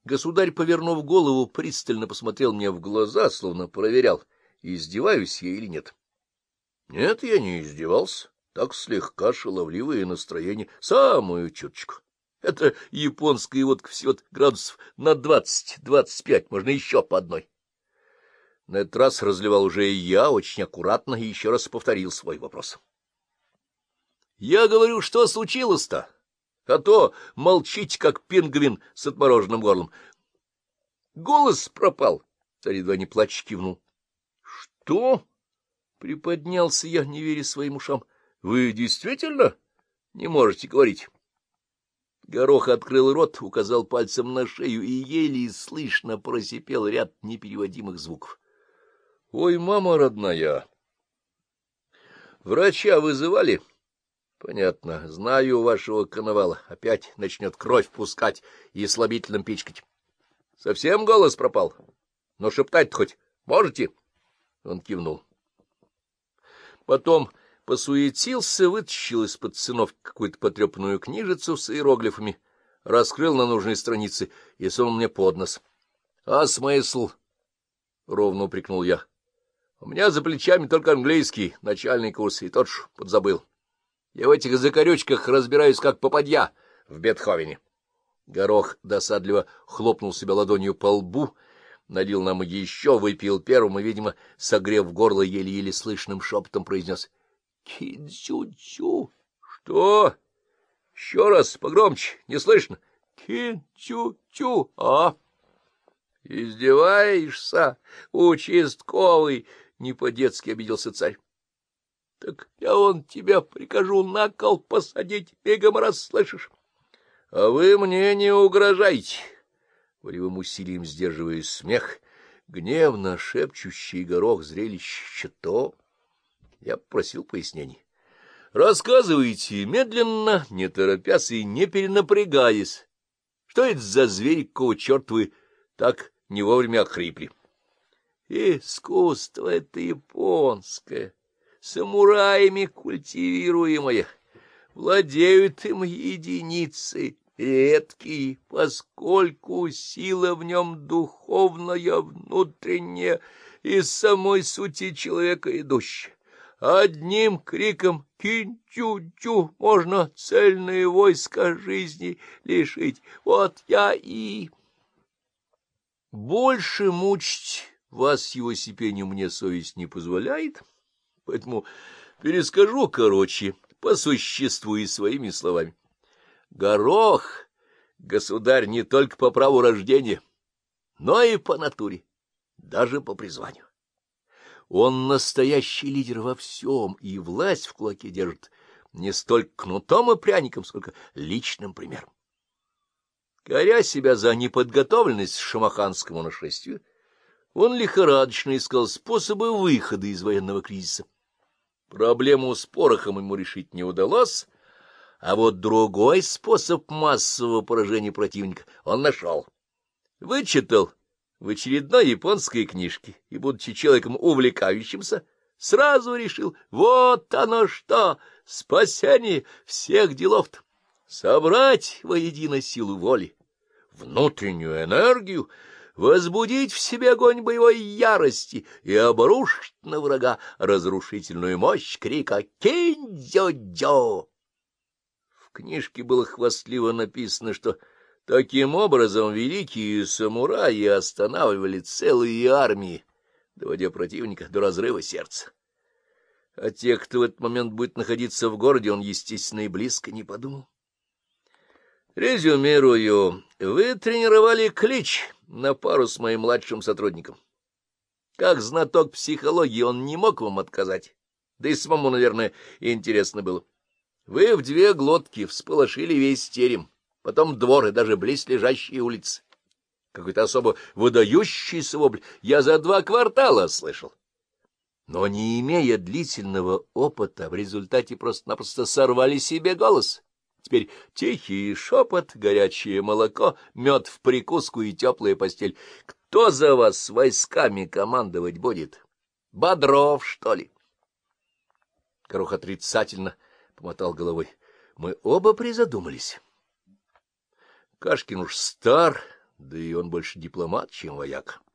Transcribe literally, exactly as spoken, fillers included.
Государь, повернув голову, пристально посмотрел мне в глаза, словно проверял, издеваюсь я или нет. Нет, я не издевался, так слегка шаловливое настроение, самую чуточку. Это японская водка всего градусов на двадцать-двадцать пять, можно еще по одной. На этот раз разливал уже и я, очень аккуратно, и еще раз повторил свой вопрос. — Я говорю, что случилось-то? А то молчите, как пингвин с отмороженным горлом. Голос пропал. Царь едва не плача кивнул. — Что? — приподнялся я, не веря своим ушам. — Вы действительно не можете говорить? Горох открыл рот, указал пальцем на шею и еле слышно просипел ряд непереводимых звуков. — Ой, мама родная! Врача вызывали? — Понятно. Знаю вашего коновала. Опять начнет кровь пускать и слабительным пичкать. — Совсем голос пропал? Но шептать-то хоть можете? Он кивнул. Потом посуетился, вытащил из-под циновки какую-то потрепанную книжицу с иероглифами, раскрыл на нужной странице и сунул мне под нос. — А смысл? — ровно упрекнул я. — У меня за плечами только английский, начальный курс, и тот ж подзабыл. Я в этих закорючках разбираюсь, как попадья в Бетховене. Горох досадливо хлопнул себя ладонью по лбу, налил нам еще, выпил первым и, видимо, согрев горло, еле-еле слышным шепотом произнес: — Кин-цю-цю. — Что? — Еще раз, погромче, не слышно. — Кин-цю-цю. — А? — Издеваешься, участковый? — не по-детски обиделся царь. — Так я вон тебя прикажу на кол посадить, бегом раз, слышишь? — А вы мне не угрожайте. Волевым усилием сдерживая смех, гневно шепчущий горох зрелище то. Я попросил пояснений. — Рассказывайте медленно, не торопясь и не перенапрягаясь. Что это за зверь, какого черта вы так не вовремя охрипли? — Искусство это японское, самураями культивируемое. Владеют им единицы редкие, поскольку сила в нем духовная, внутренняя, из самой сути человека идущая. Одним криком «Кин-тю-тю» можно цельное войско жизни лишить. Вот я и... Больше мучить вас его сипению мне совесть не позволяет, поэтому перескажу короче, по существу и своими словами. Горох — государь не только по праву рождения, но и по натуре, даже по призванию. Он настоящий лидер во всем, и власть в кулаке держит не столько кнутом и пряником, сколько личным примером. Коря себя за неподготовленность к шамаханскому нашествию, он лихорадочно искал способы выхода из военного кризиса. Проблему с порохом ему решить не удалось, а вот другой способ массового поражения противника он нашел. Вычитал в очередной японской книжке и, будучи человеком увлекающимся, сразу решил: вот оно что, спасение всех делов-то. Собрать воедино силу воли, внутреннюю энергию, возбудить в себе огонь боевой ярости и обрушить на врага разрушительную мощь крика «Кинь-дзё-дзё!». В книжке было хвастливо написано, что таким образом великие самураи останавливали целые армии, доводя противника до разрыва сердца. А те, кто в этот момент будет находиться в городе, он, естественно, и близко не подумал. Резюмирую. Вы тренировали клич на пару с моим младшим сотрудником. Как знаток психологии он не мог вам отказать, да и самому, наверное, интересно было. Вы в две глотки всполошили весь терем, потом двор и даже близлежащие улицы. Какой-то особо выдающийся вопль я за два квартала слышал. Но, не имея длительного опыта, в результате просто-напросто сорвали себе голос. Теперь тихий шепот, горячее молоко, мед в прикуску и теплая постель. Кто за вас с войсками командовать будет? Бодров, что ли? Горох отрицательно помотал головой. Мы оба призадумались. Кашкин уж стар, Да и он больше дипломат, чем вояк.